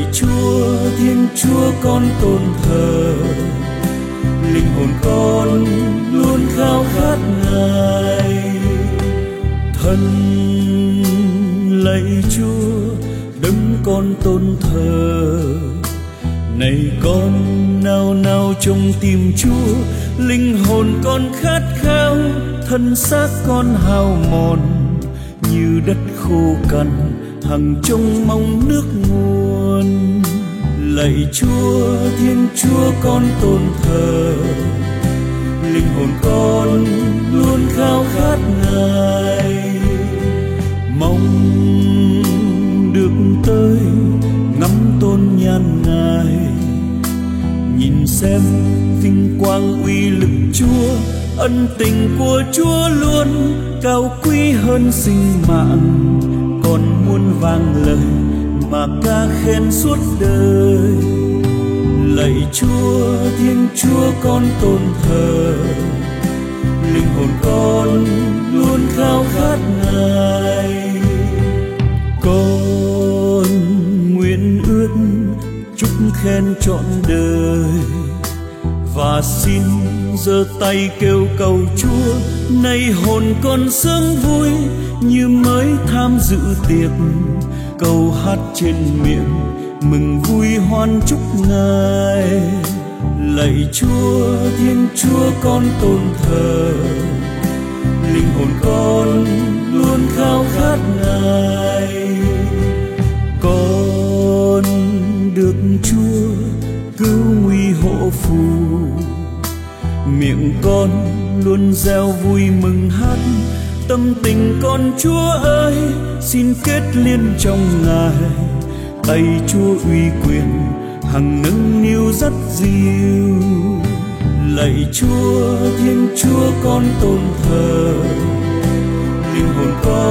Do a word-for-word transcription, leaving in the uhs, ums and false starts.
Chúa, Thiên Chúa con tôn thờ, linh hồn con luôn khao khát Ngài. Thân lạy Chúa, đấng con tôn thờ, này con nao nao trong tim Chúa, linh hồn con khát khao, thân xác con hao mòn như đất khô cằn, hằng trông mong nước nguồn. Lạy Chúa, Thiên Chúa con tôn thờ, linh hồn con luôn khao khát Ngài, mong được tới ngắm tôn nhan Ngài, nhìn xem vinh quang uy lực Chúa, ân tình của Chúa luôn cao quý hơn sinh mạng. Còn muôn vàng lời mà ca khen suốt đời. Lạy Chúa, Thiên Chúa con tôn thờ, linh hồn con luôn khao khát Ngài. Con nguyện ước chúc khen trọn đời, và xin giơ tay kêu cầu Chúa, nay hồn con sướng vui như mới tham dự tiệc, câu hát trên miệng mừng vui hoan chúc Ngài. Lạy Chúa, Thiên Chúa con tôn thờ, linh hồn con luôn khao khát Ngài. Con được Chúa cứu nguy hộ phù, miệng con luôn reo vui mừng hát. Tâm tình con Chúa ơi xin kết liên trong Ngài, tay Chúa uy quyền hằng nâng niu dắt dìu. Lạy Chúa, Thiên Chúa con tôn thờ, linh hồn con